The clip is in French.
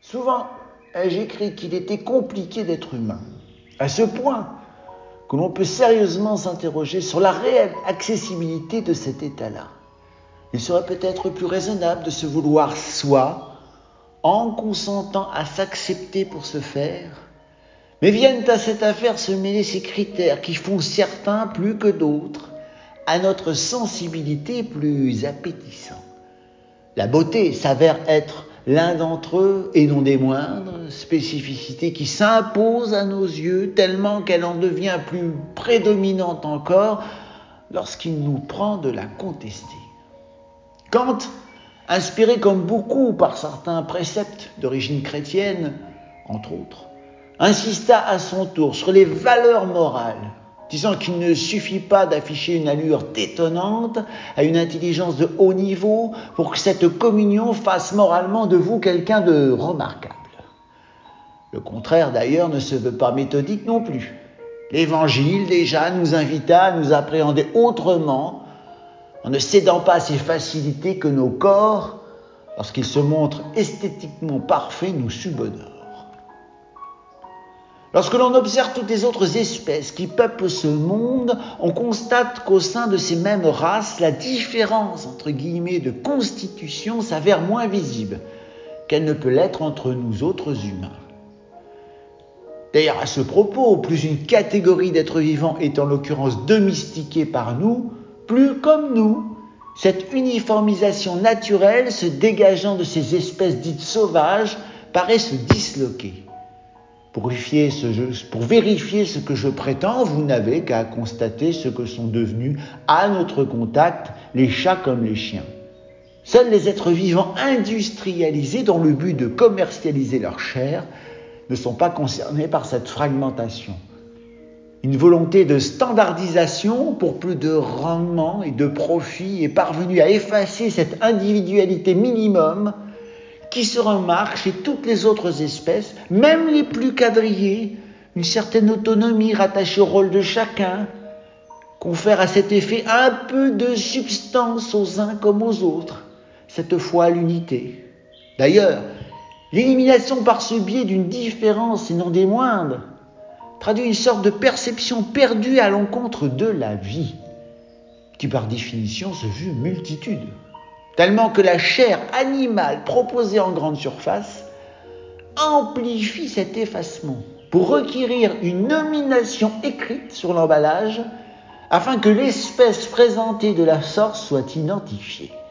Souvent, j'écris qu'il était compliqué d'être humain, à ce point que l'on peut sérieusement s'interroger sur la réelle accessibilité de cet état-là. Il serait peut-être plus raisonnable de se vouloir soi, en consentant à s'accepter pour ce faire, mais viennent à cette affaire se mêler ces critères qui font certains plus que d'autres à notre sensibilité plus appétissants. La beauté s'avère être l'un d'entre eux et non des moindres, spécificité qui s'impose à nos yeux tellement qu'elle en devient plus prédominante encore lorsqu'il nous prend de la contester. Kant, inspiré comme beaucoup par certains préceptes d'origine chrétienne, entre autres, insista à son tour sur les valeurs morales, disant qu'il ne suffit pas d'afficher une allure détonnante à une intelligence de haut niveau pour que cette communion fasse moralement de vous quelqu'un de remarquable. Le contraire d'ailleurs ne se veut pas méthodique non plus. L'Évangile déjà nous invita à nous appréhender autrement, en ne cédant pas à ces facilités que nos corps, lorsqu'ils se montrent esthétiquement parfaits, nous subodorent. Lorsque l'on observe toutes les autres espèces qui peuplent ce monde, on constate qu'au sein de ces mêmes races, la différence entre guillemets de constitution s'avère moins visible qu'elle ne peut l'être entre nous autres humains. D'ailleurs, à ce propos, plus une catégorie d'êtres vivants est en l'occurrence domestiquée par nous, plus comme nous, cette uniformisation naturelle se dégageant de ces espèces dites sauvages paraît se disloquer. Pour vérifier ce que je prétends, vous n'avez qu'à constater ce que sont devenus, à notre contact, les chats comme les chiens. Seuls les êtres vivants industrialisés dans le but de commercialiser leur chair ne sont pas concernés par cette fragmentation. Une volonté de standardisation pour plus de rendement et de profit est parvenue à effacer cette individualité minimum qui se remarque chez toutes les autres espèces, même les plus quadrillées, une certaine autonomie rattachée au rôle de chacun, confère à cet effet un peu de substance aux uns comme aux autres, cette fois l'unité. D'ailleurs, l'élimination par ce biais d'une différence et non des moindres traduit une sorte de perception perdue à l'encontre de la vie, qui par définition se veut multitude. Tellement que la chair animale proposée en grande surface amplifie cet effacement pour requérir une nomination écrite sur l'emballage afin que l'espèce présentée de la sorte soit identifiée.